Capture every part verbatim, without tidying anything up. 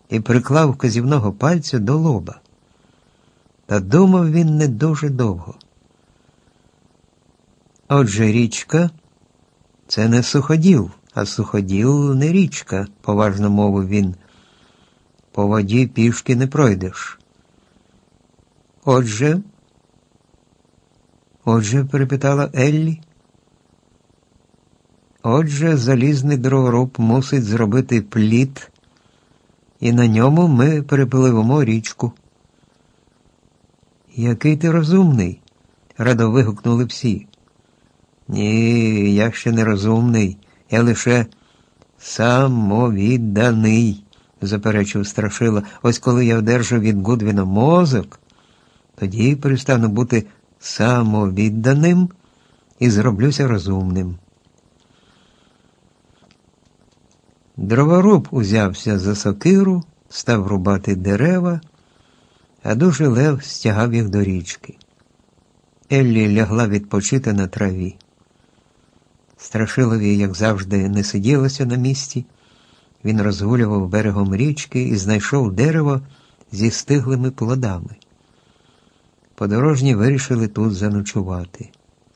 і приклав вказівного пальця до лоба. Та думав він не дуже довго. Отже, річка – це не суходіл, а суходіл не річка, поважно мовив він. По воді пішки не пройдеш. Отже, отже, перепитала Еллі. Отже, залізний дроворуб мусить зробити пліт, і на ньому ми перепливемо річку. Який ти розумний, радо вигукнули всі. Ні, я ще не розумний, я лише самовідданий, заперечив Страшила. Ось коли я одержу від Гудвіна мозок, тоді перестану бути самовідданим і зроблюся розумним. Дроворуб узявся за сокиру, став рубати дерева, а дужий лев стягав їх до річки. Еллі лягла відпочити на траві. Страшилові, як завжди, не сиділося на місці. Він розгулював берегом річки і знайшов дерево зі стиглими плодами. Подорожні вирішили тут заночувати.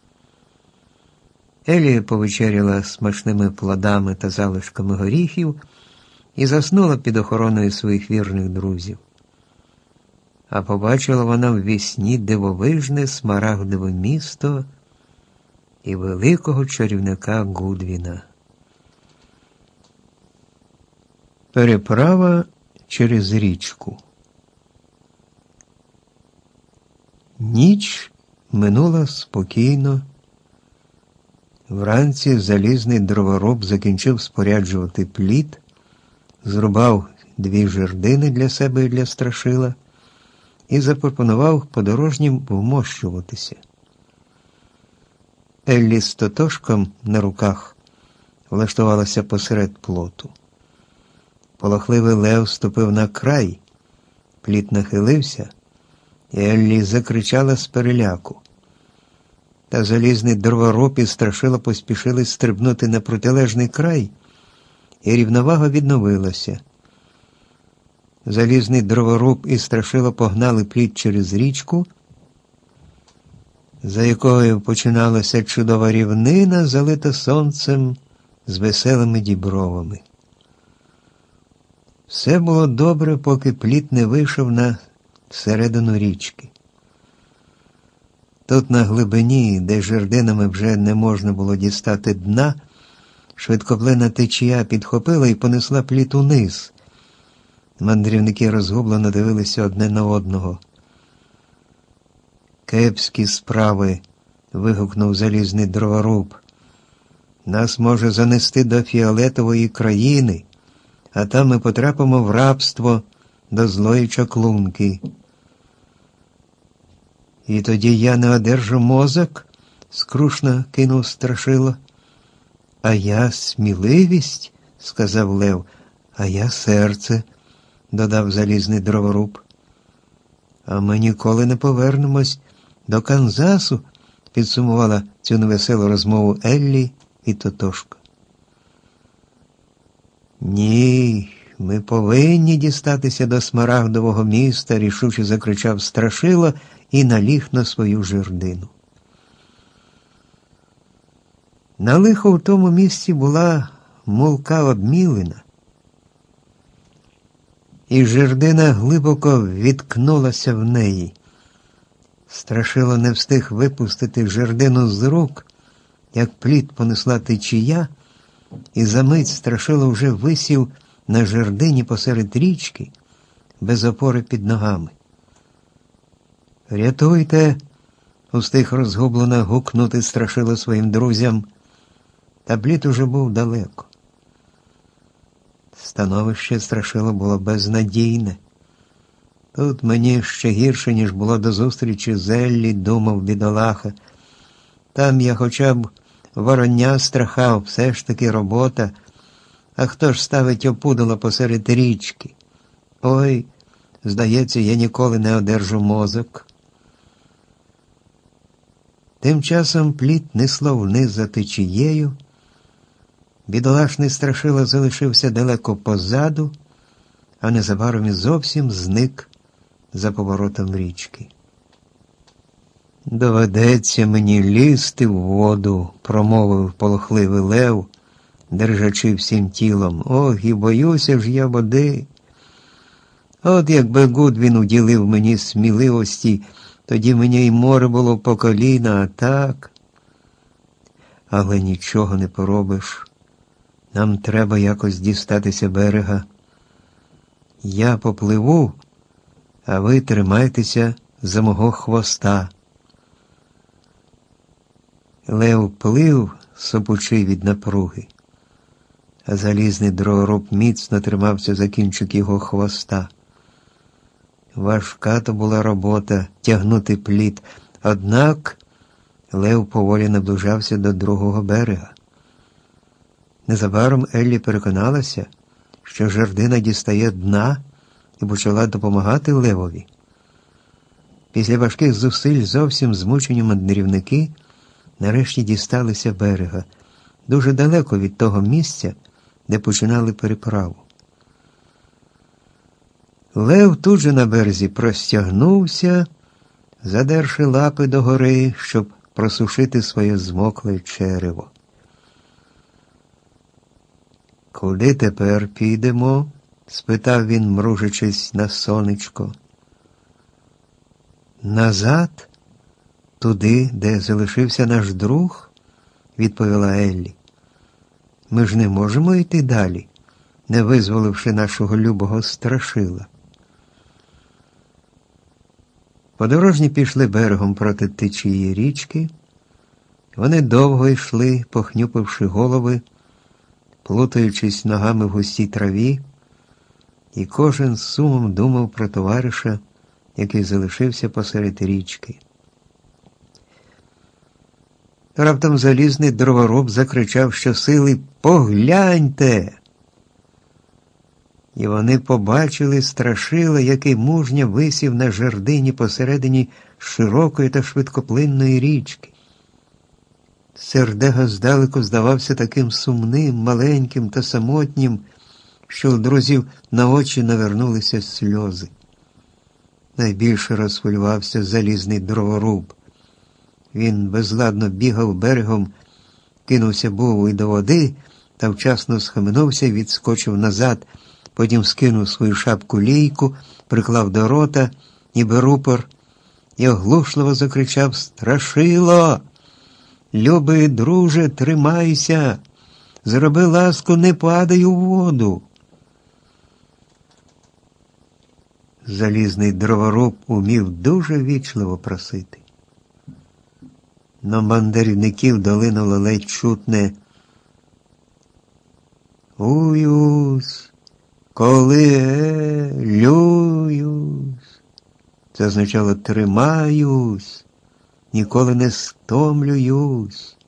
Елі повечеряла смачними плодами та залишками горіхів і заснула під охороною своїх вірних друзів. А побачила вона в вісні дивовижне смарагдове місто і великого чарівника Гудвіна. Переправа через річку. Ніч минула спокійно. Вранці залізний дроворуб закінчив споряджувати пліт, зрубав дві жердини для себе і для Страшила і запропонував подорожнім вмощуватися. Еллі з Тотошком на руках влаштувалася посеред плоту. Полохливий лев ступив на край, пліт нахилився, і Еллі закричала з переляку. Та залізний дроворуб і Страшила поспішили стрибнути на протилежний край, і рівновага відновилася. Залізний дроворуб і Страшила погнали пліт через річку, за якою починалася чудова рівнина, залита сонцем з веселими дібровами. Все було добре, поки пліт не вийшов на середину річки. Тут на глибині, де жердинами вже не можна було дістати дна, швидкоплинна течія підхопила і понесла пліт униз. Мандрівники розгублено дивилися одне на одного. «Кепські справи!» – вигукнув залізний дроворуб. «Нас може занести до фіолетової країни, а там ми потрапимо в рабство до злої чаклунки». «І тоді я не одержу мозок?» – скрушно кинув Страшило. «А я сміливість?» – сказав лев. «А я серце», – додав залізний дроворуб. «А ми ніколи не повернемось до Канзасу», – підсумувала цю невеселу розмову Еллі і Тотошка. «Ні, ми повинні дістатися до Смарагдового міста», – рішуче закричав Страшило і наліг на свою жердину. На лихо в тому місці була мулка обмілина, і жердина глибоко відкнулася в неї. Страшило не встиг випустити жердину з рук, як пліт понесла течія, і за мить Страшило вже висів на жердині посеред річки, без опори під ногами. «Рятуйте!» – устиг розгублено гукнути Страшило своїм друзям, та пліт уже був далеко. Становище Страшила було безнадійне. Тут мені ще гірше, ніж було до зустрічі з Еллі, думав бідолаха. Там я хоча б вороня страхав, все ж таки робота. А хто ж ставить опудало посеред річки? Ой, здається, я ніколи не одержу мозок». Тим часом пліт несло вниз за течією. Бідолашний Страшило залишився далеко позаду, а незабаром і зовсім зник за поворотом річки. «Доведеться мені лізти в воду», – промовив полохливий лев, держачи всім тілом. «Ох, і боюся ж я води. От якби Гудвін уділив мені сміливості, тоді мені й море було по коліна, а так...» «Але нічого не поробиш. Нам треба якось дістатися берега. Я попливу, а ви тримайтеся за мого хвоста». Лев плив, сопучи від напруги, а залізний дроворуб міцно тримався за кінчик його хвоста. Важка то була робота – тягнути плід, однак лев поволі наближався до другого берега. Незабаром Еллі переконалася, що жердина дістає дна, і почала допомагати левові. Після важких зусиль зовсім змучені мандрівники нарешті дісталися берега, дуже далеко від того місця, де починали переправу. Лев тут же на березі простягнувся, задерши лапи догори, щоб просушити своє змокле черево. «Куди тепер підемо?» – спитав він, мружачись на сонечко. «Назад? Туди, де залишився наш друг?» – відповіла Еллі. «Ми ж не можемо йти далі, не визволивши нашого любого страшила». Подорожні пішли берегом проти течії річки. Вони довго йшли, похнюпивши голови, плутаючись ногами в густій траві, і кожен з сумом думав про товариша, який залишився посеред річки. Раптом залізний дроворуб закричав щосили: «Погляньте!» І вони побачили страшила, який мужньо висів на жердині посередині широкої та швидкоплинної річки. Сердега здалеку здавався таким сумним, маленьким та самотнім, що у друзів на очі навернулися сльози. Найбільше розхвилювався залізний дроворуб. Він безладно бігав берегом, кинувся був і до води, та вчасно схаменувся і відскочив назад, потім скинув свою шапку-лійку, приклав до рота, ніби рупор, і оглушливо закричав: «Страшило! Любий друже, тримайся! Зроби ласку, не падай у воду!» Залізний дроворуб умів дуже вічливо просити. Но мандрівників долинуло ледь чутне: «Уюсь, коли е, лююсь». Це означало «тримаюсь, ніколи не стомлююсь».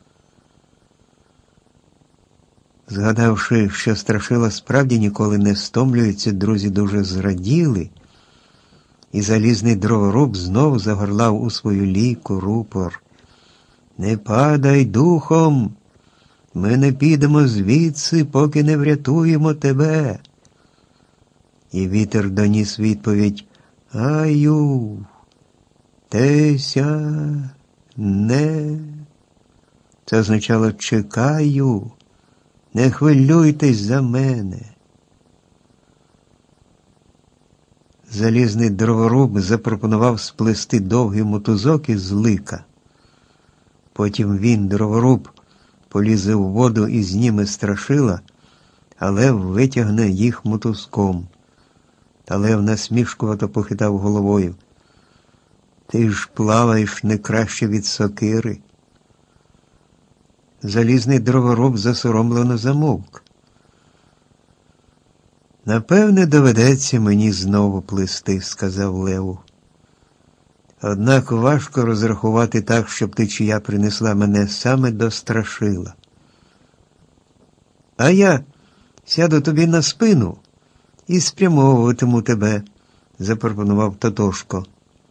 Згадавши, що страшила справді ніколи не стомлюється, друзі дуже зраділи, і залізний дроворуб знов загорлав у свою лійку рупор: «Не падай духом, ми не підемо звідси, поки не врятуємо тебе». І вітер доніс відповідь: «Аю, теся, не». Це означало «чекаю, не хвилюйтесь за мене». Залізний дроворуб запропонував сплести довгий мотузок із лика. Потім він, дроворуб, полізе у воду і зніме страшила, а лев витягне їх мотузком. Та лев насмішкувато похитав головою: «Ти ж плаваєш не краще від сокири». Залізний дроворуб засоромлено замовк. «Напевне, доведеться мені знову плисти», – сказав леву. «Однак важко розрахувати так, щоб течія принесла мене саме до страшила». «А я сяду тобі на спину і спрямовуватиму тебе», – запропонував Тотошко.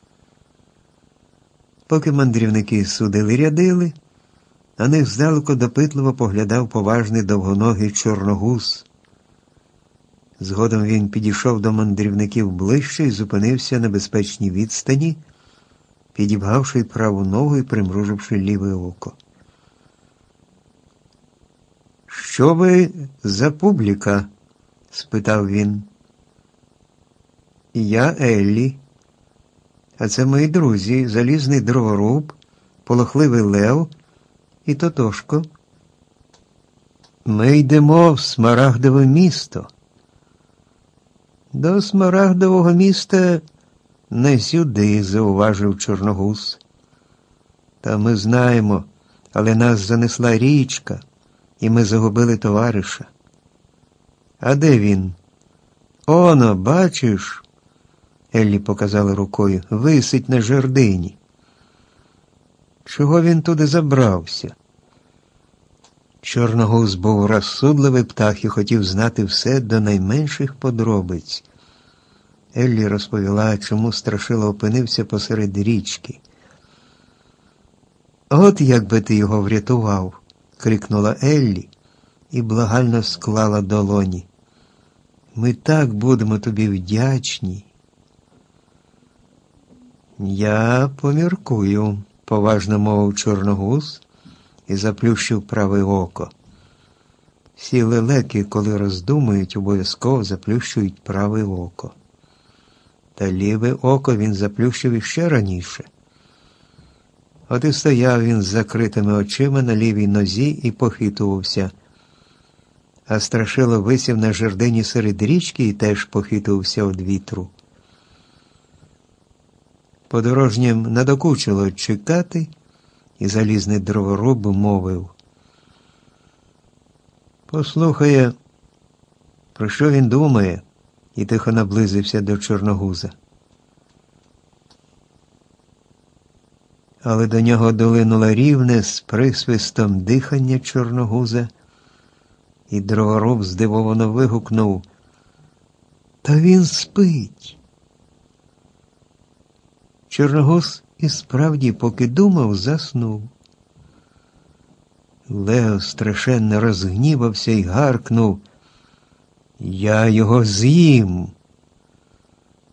Поки мандрівники судили-рядили, на них здалеку допитливо поглядав поважний довгоногий чорногуз. Згодом він підійшов до мандрівників ближче і зупинився на безпечній відстані, підібгавши праву ногу і примруживши ліве око. «Що ви за публіка?» – спитав він. «Я Еллі, а це мої друзі, залізний дроворуб, полохливий лев і Тотошко. Ми йдемо в Смарагдове місто». «До Смарагдового міста не сюди», – зауважив Чорногуз. «Та ми знаємо, але нас занесла річка, і ми загубили товариша». «А де він?» «Оно, бачиш?» Еллі показала рукою. «Висить на жердині». «Чого він туди забрався?» Чорногуз був розсудливий птах і хотів знати все до найменших подробиць. Еллі розповіла, чому Страшила опинився посеред річки. «От як би ти його врятував!» – крикнула Еллі і благально склала долоні. «Ми так будемо тобі вдячні!» «Я поміркую», – поважно мовив Чорногуз і заплющив праве око. Всі лелеки, коли роздумують, обов'язково заплющують праве око. Та ліве око він заплющив іще раніше. От і стояв він з закритими очима на лівій нозі і похитувався. А Страшила висів на жердині серед річки і теж похитувався від вітру. Подорожнім надокучило чекати, і залізний дроворуб мовив. «Послухає, про що він думає?» І тихо наблизився до Чорногуза. Але до нього долинуло рівне з присвистом дихання Чорногуза, і дроворуб здивовано вигукнув: «Та він спить!» Чорногуз і справді, поки думав, заснув. Лев страшенно розгнівався і гаркнув: «Я його з'їм!»